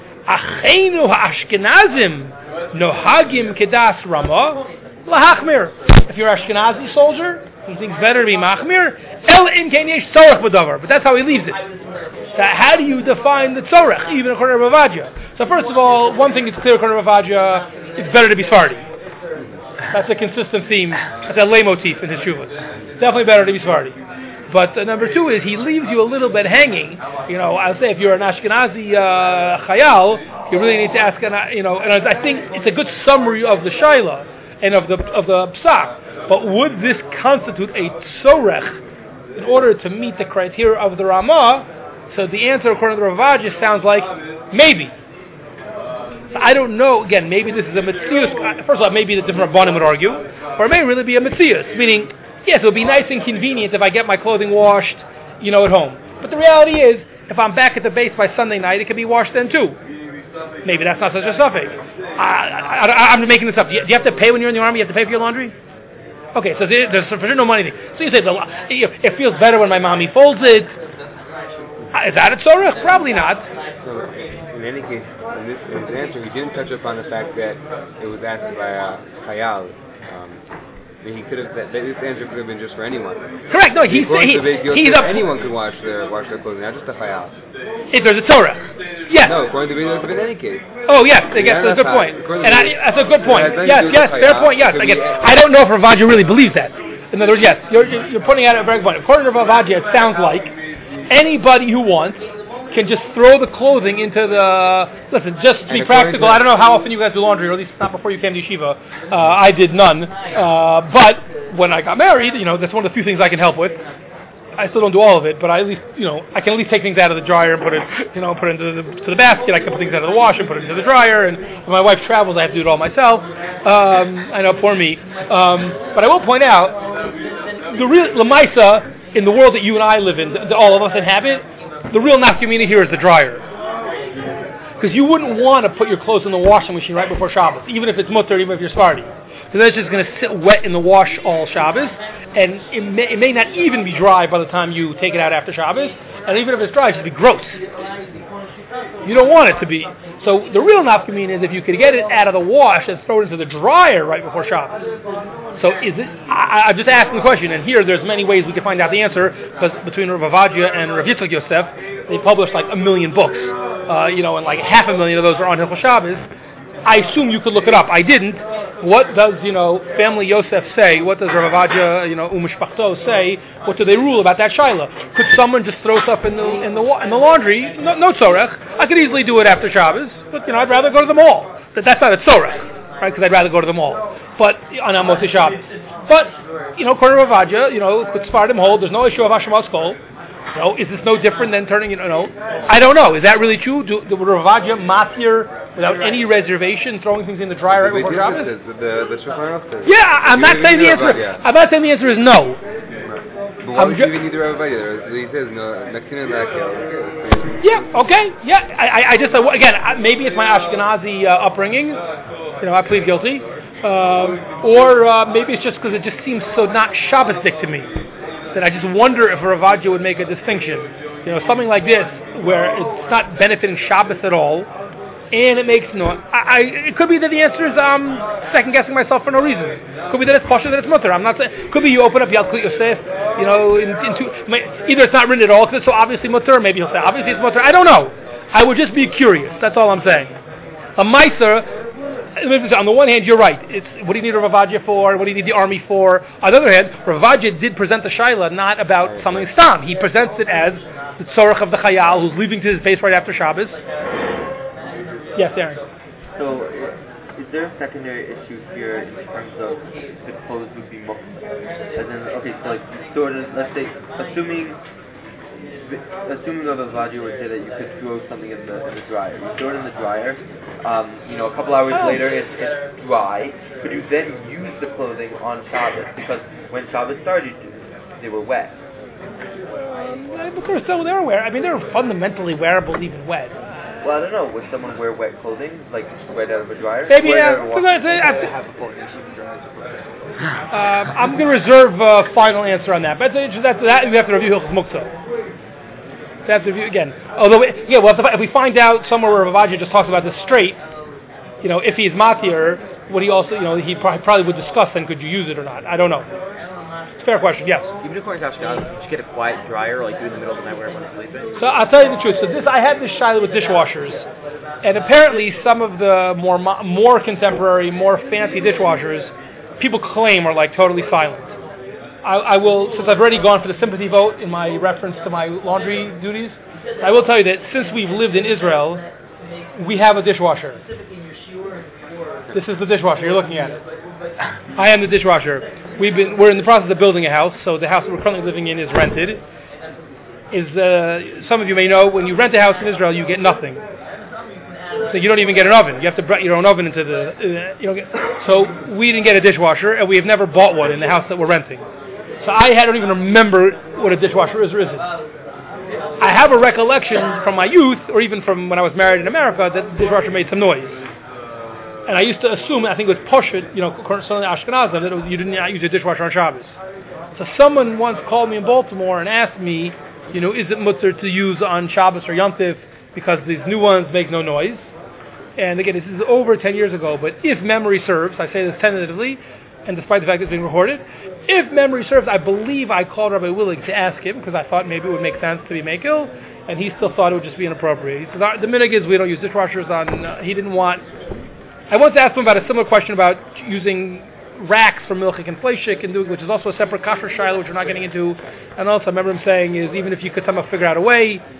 Acheinu ha'ashkenazim nohagim kedas Ramah lahachmir. If you're an Ashkenazi soldier, he thinks better to be machmir. El in kein yesh tzorech b'davar, but that's how he leaves it. So how do you define the tzorech, even according to Rav Avadia? So first of all, one thing is clear according to Rav Avadia, it's better to be Sephardi. That's a consistent theme. That's a leitmotif in his shuvas. Definitely better to be Sephardi. But uh, number two is he leaves you a little bit hanging. You know, I'll say if you're an Ashkenazi uh, chayal, you really need to ask. An, you know, and I think it's a good summary of the shaila and of the of the psak. But would this constitute a tzorech in order to meet the criteria of the Ramah? So the answer, according to the Rav Avadia, sounds like maybe. So I don't know. Again, maybe this is a metzius. First of all, maybe the different rabbanim would argue, or it may really be a metzius, meaning yes, it would be nice and convenient if I get my clothing washed, you know, at home. But the reality is, if I'm back at the base by Sunday night, it can be washed then too. Maybe that's not such a suffix. I, I, I'm making this up. Do you, do you have to pay when you're in the army? You have to pay for your laundry? Okay, so there, there's for sure no money. So you say the, it feels better when my mommy folds it. Is that a tzorech? Probably not. So, in any case, in this, in his answer, he didn't touch upon the fact that it was asked by a chayal. Um, he could have. That, this answer could have been just for anyone. Correct. No, he's he, he's a, anyone could wash their wash their clothing, not just a chayal. If there's a tzorech, yes. No, according to Bidyon, in any case. Oh yes, I guess that's a good point. And I, that's a good point. Yes, yes, fair point. Yes, I guess I don't know if Rav Avadia really believes that. In other words, yes, you're you're putting out a very good point. According to Rav Avadia, it sounds like anybody who wants can just throw the clothing into the, listen, just to be practical, I don't know how often you guys do laundry, or at least not before you came to yeshiva. Uh, I did none. Uh, but when I got married, you know, that's one of the few things I can help with. I still don't do all of it, but I at least, you know, I can at least take things out of the dryer and put it, you know, put it into the, to the basket. I can put things out of the wash and put it into the dryer. And when my wife travels, I have to do it all myself. Um, I know, poor me. Um, but I will point out, the real Lamaisa, in the world that you and I live in, that all of us inhabit, the real nafkamina here is the dryer. Because you wouldn't want to put your clothes in the washing machine right before Shabbos, even if it's mutter, even if you're Sephardi. Because then it's just going to sit wet in the wash all Shabbos, and it may, it may not even be dry by the time you take it out after Shabbos, and even if it's dry, it's just be gross. You don't want it to be. So the real nafkamina is if you could get it out of the wash and throw it into the dryer right before Shabbos. So is it? I, I'm just asking the question, and here there's many ways we can find out the answer, because between Rav Avadia and Rav Yitzchak Yosef, they published like a million books, uh, you know, and like half a million of those are on Hilchos Shabbos. I assume you could look it up. I didn't. What does, you know, family Yosef say? What does Rav Avadia, you know, Umishpachto say? What do they rule about that shaila? Could someone just throw stuff in the in the in the laundry? No, no tzorech. I could easily do it after Shabbos, but you know, I'd rather go to the mall. That that's not a tzorech, right? Because I'd rather go to the mall. But on Moshe Shabbos. But you know, according to Rav Avadia, you know, could Sfardim hold. There's no issue of Hashemas Kol. You know, is this no different than turning, you know, I don't know. Is that really true? Do, do Rav Avadia matir without any reservation, throwing things in the dryer right before Shabbos? The, the, the yeah, I'm not saying the answer. I'm not saying the answer is no. But why would you even need the Rav Avadia? He says no. Yeah. Okay. Yeah. I, I, I just uh, again maybe it's my Ashkenazi uh, upbringing. You know, I plead guilty. Um, or uh, maybe it's just because it just seems so not Shabbosdik to me. That I just wonder if Rav Avadia would make a distinction. You know, something like this, where it's not benefiting Shabbos at all, and it makes no... I, I, it could be that the answer is um, second-guessing myself for no reason. Could be that it's Pasha, that it's Mutter. I'm not saying... Could be you open up Yalkut Yosef, you know, in, in two, either it's not written at all, because it's so obviously Mutter, or maybe he'll say, obviously it's Mutter. I don't know. I would just be curious. That's all I'm saying. A Meiser... On the one hand, you're right. It's what do you need Rav Avadia for? What do you need the army for? On the other hand, Rav Avadia did present the shaila not about something stam. He presents it as the tzorech of the chayal who's leaving to his base right after Shabbos. Yes, Aaron. So, is there a secondary issue here in terms of the clothes would be muktzah? As in, okay, so like you stored it. Let's say, assuming. Assuming Rav Avadia would say that you could throw something in the in the dryer, you throw it in the dryer. Um, you know, a couple hours oh. later, it's, it's dry. Could you then use the clothing on Shabbos? Because when Shabbos started, they were wet. Um, but they're still they're wear. I mean, they're fundamentally wearable, even wet. Well, I don't know. Would someone wear wet clothing, like right out of a dryer? Maybe yeah. Um, I'm going to reserve a final answer on that. But that's, that's that. We have to review Hilchos Muktzah. That's review again. Although, we, yeah, well, if we find out somewhere where Rav Avadia just talks about this straight, you know, if he's matir, would he also, you know, he probably would discuss then could you use it or not? I don't know. It's a fair question. Yes. Even according to Ashkenaz, you get a quiet dryer, like do in the middle of the night where everyone's sleeping. So I'll tell you the truth. So this, I had this shiloh with dishwashers, and apparently some of the more more contemporary, more fancy dishwashers, people claim are like totally silent. I, I will, since I've already gone for the sympathy vote in my reference to my laundry duties, I will tell you that since we've lived in Israel, we have a dishwasher. This is the dishwasher. You're looking at it. I am the dishwasher. We've been, we're in the process of building a house, so the house that we're currently living in is rented. Is uh, some of you may know, when you rent a house in Israel, you get nothing. So you don't even get an oven. You have to bring your own oven into the. Uh, you know, get, so we didn't get a dishwasher, and we have never bought one in the house that we're renting. So I don't even remember what a dishwasher is or isn't. I have a recollection from my youth, or even from when I was married in America, that the dishwasher made some noise. And I used to assume, I think it was poshut, you know, certainly Ashkenazim, that it was, you did not use a dishwasher on Shabbos. So someone once called me in Baltimore and asked me, you know, is it mutter to use on Shabbos or Yom Tov because these new ones make no noise? And again, this is over ten years ago, but if memory serves, I say this tentatively, and despite the fact it's being recorded, if memory serves, I believe I called Rabbi Willig to ask him, because I thought maybe it would make sense to be Mekil, and he still thought it would just be inappropriate. He says, the minhag is we don't use dishwashers on, uh, he didn't want, I once asked him about a similar question about using racks for milchik and fleishik, and doing, which is also a separate kasher shiloh, which we're not getting into, and also I remember him saying is, even if you could somehow figure out a way,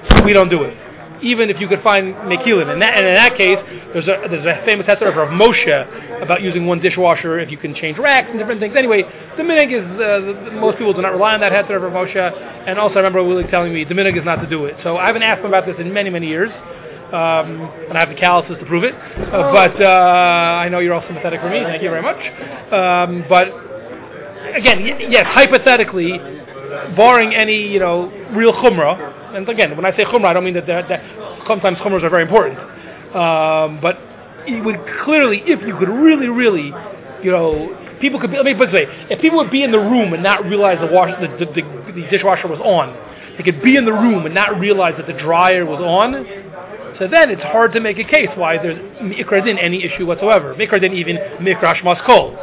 we don't do it. Even if you could find Mekilin. And, that, and in that case, there's a there's a famous Hesed of Moshe about using one dishwasher if you can change racks and different things. Anyway, the minig is, uh, the, most people do not rely on that Hesed of Moshe. And also I remember Willie telling me the minig is not to do it. So I haven't asked him about this in many, many years. Um, and I have the calluses to prove it. Uh, but uh, I know you're all sympathetic for me. Thank you very much. Um, but again, y- yes, hypothetically, barring any, you know, real chumrah, and again, when I say chumrah, I don't mean that, that, that sometimes chumras are very important. Um, but it would clearly, if you could really, really, you know, people could be, let me put it this way, if people would be in the room and not realize the, wash, the, the, the, the dishwasher was on, they could be in the room and not realize that the dryer was on, so then it's hard to make a case why there's mikra din any issue whatsoever. Mikra din even mikrash maskol.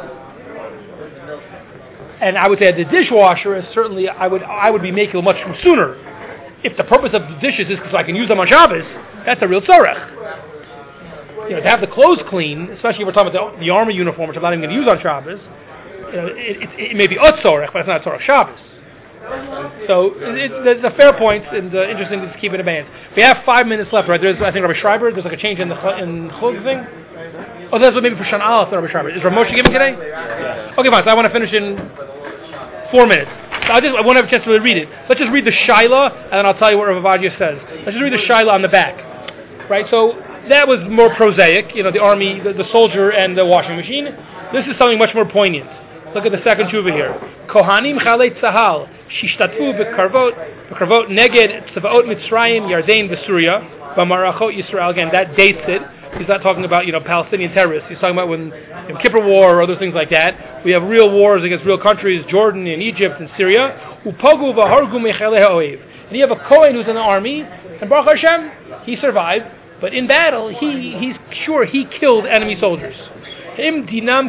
And I would say the dishwasher is certainly, I would I would be making much sooner. If the purpose of the dishes is so I can use them on Shabbos, that's a real tzorech. You know, to have the clothes clean, especially if we're talking about the, the army uniform, which I'm not even going to use on Shabbos, you know, it, it, it may be a tzorech, but it's not a tzorech Shabbos. So it, it, the fair points and uh, interesting to keep in abeyance. We have five minutes left, right? There's, I think, Rabbi Schreiber. There's like a change in the in Chug thing. Oh, that's what maybe for Shan Aleph, Rabbi Schreiber. Is Rav Moshe giving today? Okay, fine. So I want to finish in four minutes. So I just I won't have a chance to really read it. Let's just read the Shaila, and then I'll tell you what Rav Avadia says. Let's just read the Shaila on the back, right? So that was more prosaic. You know, the army, the, the soldier, and the washing machine. This is something much more poignant. Look at the second tshuva here. Kohanim chalei tzahal shishtatfu b'karvot b'karvot neged tzavaot Mitzrayim Yarden v'Surya b'marachot Yisrael. Again, that dates it. He's not talking about, you know, Palestinian terrorists. He's talking about when Yom Kippur War or other things like that. We have real wars against real countries, Jordan and Egypt and Syria. Upogu v'hargu mechalei ha'oev. And you have a Kohen who's in the army, and Baruch Hashem, he survived. But in battle, he he's sure he killed enemy soldiers. And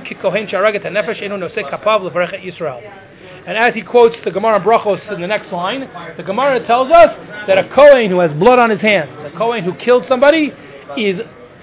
as he quotes the Gemara Brachos in the next line, the Gemara tells us that a Kohen who has blood on his hands, a Kohen who killed somebody, is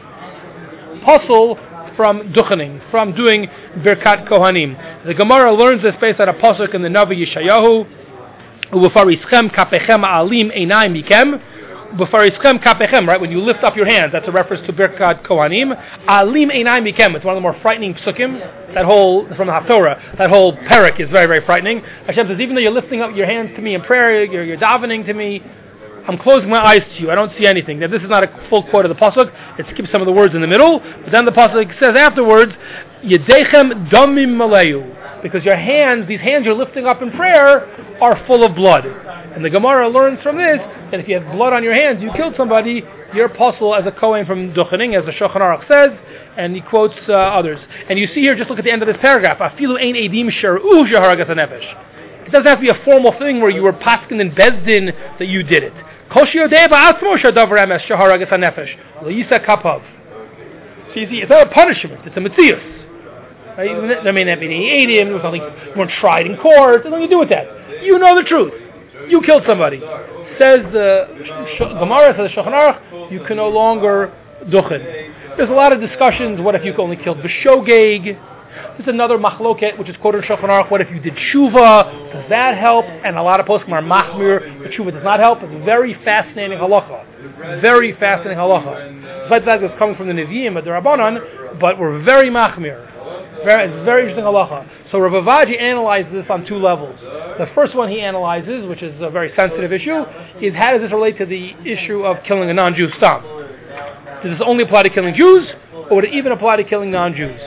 puzzle from duchening, from doing Birkat Kohanim. The Gemara learns this based on a pasuk in the Navi Yeshayahu, U'v'farischem kapechem alim einai mikem. B'farischem kapechem, right? When you lift up your hands, that's a reference to Birkat Kohanim. Alim einai mikem. It's one of the more frightening psukim. That whole, from the Haftorah, that whole parak is very, very frightening. Hashem says, even though you're lifting up your hands to me in prayer, you're, you're davening to me, I'm closing my eyes to you. I don't see anything. Now, this is not a full quote of the pasuk. It skips some of the words in the middle. But then the pasuk says afterwards, Yedechem damim malayu. Because your hands, these hands you're lifting up in prayer, are full of blood. And the Gemara learns from this that if you have blood on your hands, you killed somebody, you're puzzle as a Kohen from Duchening, as the Shulchan Aruch says, and he quotes uh, others. And you see here, just look at the end of this paragraph, Afilu ein edim shar'u sheharagas hanefesh. It doesn't have to be a formal thing where you were paskin in Bezdin that you did it. Kol she'yodeh ba'atzmo shadavar emes sheharagas hanefesh. L'yisa kapav. So you see, it's not a punishment, it's a metzius. Right? I mean, that meaning he ate him, there was nothing, you weren't tried in court, there's nothing to do with that. You know the truth. You killed somebody. Says the Gemara, says the Shulchan Aruch, you can no longer duchen. There's a lot of discussions, what if you only killed b'shogeg? There's another machloket, which is quoted in Shulchan Aruch, what if you did tshuva? Does that help? And a lot of poskim are machmir, but tshuva does not help. It's very fascinating halacha. Very fascinating halacha. Besides that, it's coming from the Nevi'im, but the Rabbanan, but we're very machmir. Very, it's very interesting halacha. So Rav Avadia analyzes this on two levels. The first one he analyzes, which is a very sensitive issue, is how does this relate to the issue of killing a non-Jew stam? Does this only apply to killing Jews, or would it even apply to killing non-Jews?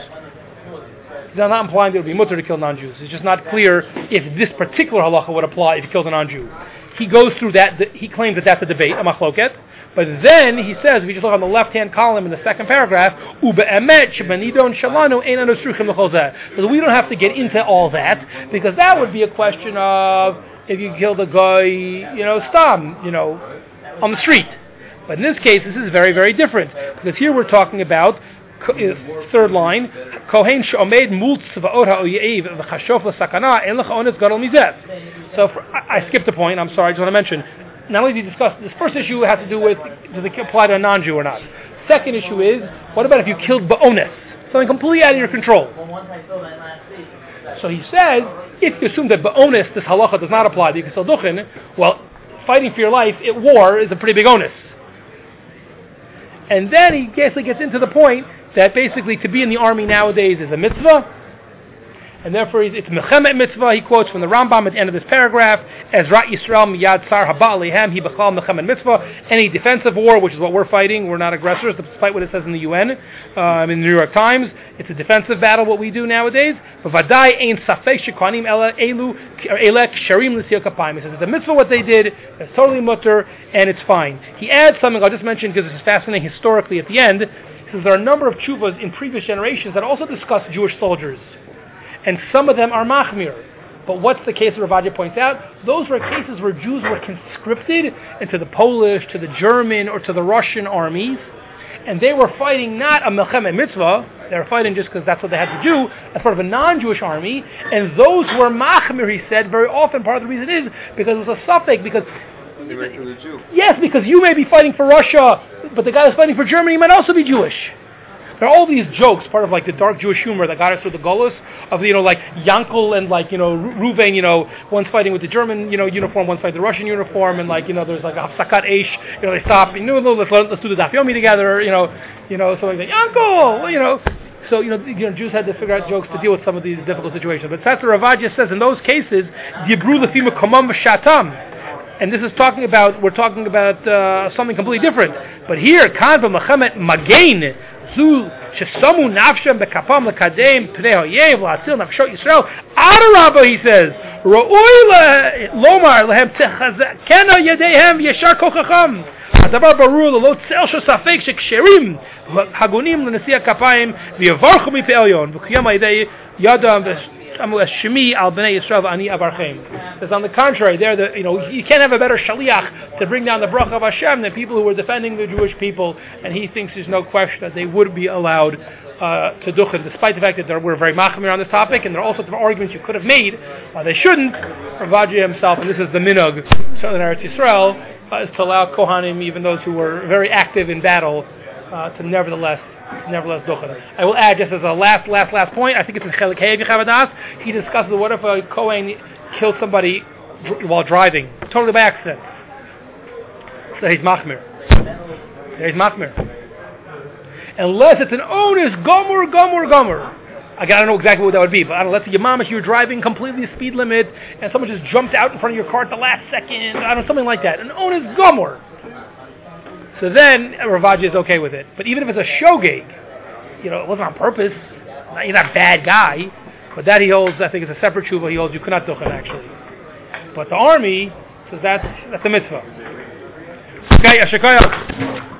He's not implying that it would be mutter to kill non-Jews. It's just not clear if this particular halacha would apply if you killed a non-Jew. He goes through that, he claims that that's a debate, a machloket. But then he says, if you just look on the left-hand column in the second paragraph, because we don't have to get into all that, because that would be a question of if you killed a guy, you know, stam, you know, on the street. But in this case, this is very, very different, because here we're talking about third line, Kohen she'omed mul tzva'ot ha'oyev v'chashof l'sakana en l'cha ones gadol mizeh. So for, I, I skipped a point. I'm sorry. I just want to mention. Not only did he discuss this first issue has to do with does it apply to a non-Jew or not. Second issue is what about if you killed ba'ones, something completely out of your control. So he says if you assume that ba'ones this halacha does not apply, that you can still duchen. Well, fighting for your life at war is a pretty big onus. And then he basically gets into the point that basically to be in the army nowadays is a mitzvah, and therefore it's mechemet mitzvah. He quotes from the Rambam at the end of this paragraph, Ezrat Yisrael miyad tsar haba alehem hi b'chal mechemet mitzvah. Any defensive war, which is what we're fighting, we're not aggressors, despite what it says in the U N, um, in the New York Times. It's a defensive battle, what we do nowadays. V'vadai ein safek shekwanim ela elu elek sharim l'sil kapayim. He says it's a mitzvah what they did, it's totally mutter, and it's fine. He adds something I'll just mention because this is fascinating historically at the end. He says there are a number of tshuvas in previous generations that also discuss Jewish soldiers. And some of them are machmir. But what's the case that Ravadia points out? Those were cases where Jews were conscripted into the Polish, to the German, or to the Russian armies, and they were fighting not a melchemet mitzvah, they were fighting just because that's what they had to do, as part of a non-Jewish army, and those who were machmir, he said, very often part of the reason is because it was a suffix, because They were to the Jew. yes, because you may be fighting for Russia, but the guy who's fighting for Germany might also be Jewish. There are all these jokes, part of like the dark Jewish humor that got us through the Golus, of, you know, like Yankel and like, you know, Ruvain, you know, one's fighting with the German, you know, uniform, one's fighting the Russian uniform, and like, you know, there's like a Hafsakat Eish, you know, they stop, you know, let's, let's do the Daf Yomi together, you know, you know, so like, Yankel, you know. So, you know, you know, Jews had to figure out jokes to deal with some of these difficult situations. But that's what Ravadia says, in those cases, Yibru lefima komam v'shatam. And this is talking about, we're talking about uh, something completely different. But here, kan v'mechemet magain, zu shesamu nafshem bekapam lekadem pnei hayev la'atzil nafshot Yisrael. Adarabba, he says, ra'oi lomar lehem techazakena yadehem yeshar kochacham. הדבר ברור ללא צל של ספק שכשרים הגונים לנשיא הכפיים ויברכו מפה עליון וקיים על ידי ידם השמי על בני ישראל ואני אברכם. Because on the contrary, they're the, you know, you can't have a better shaliach to bring down the bracha of Hashem than people who were defending the Jewish people, and he thinks there's no question that they would be allowed uh, to duchen, despite the fact that there were very machmir on this topic, and there are all sorts of arguments you could have made why they shouldn't. Ravadia himself, and this is the minhag, certainly in Eretz Yisrael, Uh, is to allow Kohanim, even those who were very active in battle, uh, to nevertheless, nevertheless duchen. I will add, just as a last, last, last point, I think it's in Chelik Hey Yechavadas, he discusses what if a Kohen kills somebody dr- while driving, totally by accident. So he's machmir. He's machmir. Unless it's an onus, gomer, gomer, gomer. Again, I don't know exactly what that would be, but I don't know, let's say your mom, if you were driving completely speed limit, and someone just jumped out in front of your car at the last second, I don't know, something like that. An onus gomer. So then, Ravadia is okay with it. But even if it's a shogeg, you know, it wasn't on purpose, he's not a bad guy, but that he holds, I think it's a separate tshuva, he holds you cannot duchen actually. But the army says that's, that's a mitzvah. Okay, Ashakaya.